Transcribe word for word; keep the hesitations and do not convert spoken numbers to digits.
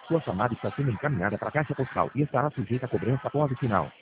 Sua chamada está sendo encaminhada para a caixa postal e estará sujeita a cobrança após o sinal.